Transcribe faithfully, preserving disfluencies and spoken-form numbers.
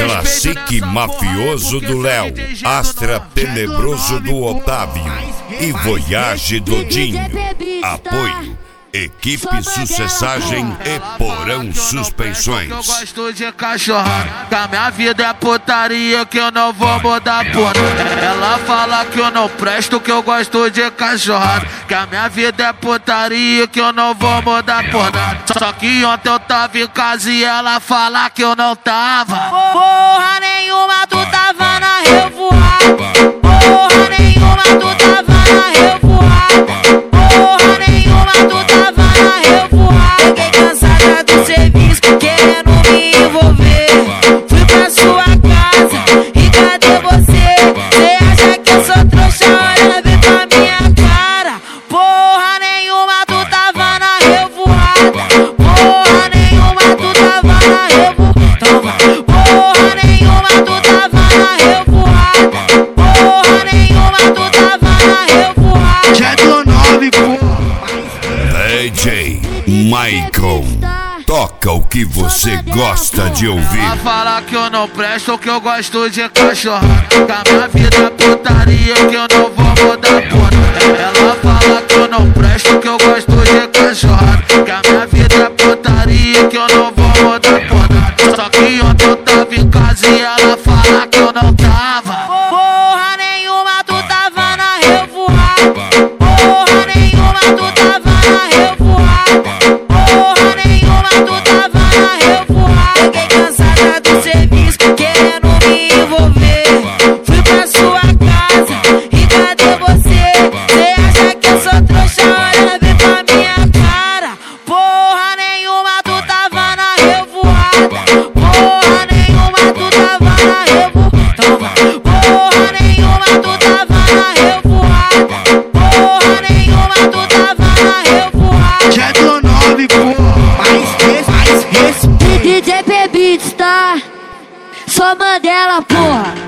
Classique mafioso do Léo, Astra tenebroso do Otávio e Voyage do Dinho. Apoio Equipe Sucessagem e Porão Suspensões. Eu gosto de cachorrada, que a minha vida é putaria, que eu não vou mudar por nada. Ela fala que eu não presto, que eu gosto de cachorrada, que a minha vida é putaria, que eu não vou mudar por nada. Só que ontem eu tava em casa e ela fala que eu não tava. Porra nenhuma, tu tava na revoada. Porra nenhuma, tu tava na revoada. Porra nenhuma, tu tava na revoada. Fiquei cansada do serviço, querendo me envolver. Fui pra sua casa e cadê você? Cê acha que eu sou trouxa? Olha bem pra minha cara. Porra nenhuma, tu tava na revoada. Porra nenhuma, tu tava na revoada. Porra nenhuma, tu tava na revoada. Porra nenhuma, tu tava na revoada. Já tô nove, pô. D J Michael, toca o que você gosta de ouvir. Ela fala que eu não presto, que eu gosto de cachorrada, que a minha vida é putaria, que eu não vou mudar por nada. Ela fala que eu não presto, que eu gosto de cachorrada, que a minha vida é putaria, que eu não vou mudar por nada. Só que ontem eu tava em casa e ela fala que eu não tava. Porra nenhuma, tu tava na revoada. Porra nenhuma, tu tava na revoada. Porra nenhuma, tu tava na revoada. Fiquei cansada do serviço, querendo me envolver. Fui pra sua casa e cadê você? Cê acha que eu sou trouxa? Olha bem pra minha cara. Porra nenhuma, tu tava na revoada. Porra nenhuma, tu tava na revoada. Porra nenhuma, tu tava na revoada. Porra nenhuma, tu tava na revoada. Já tô nove, pô. Mais res, mais respeito. D J P Beats, tá? Só Mandela, porra.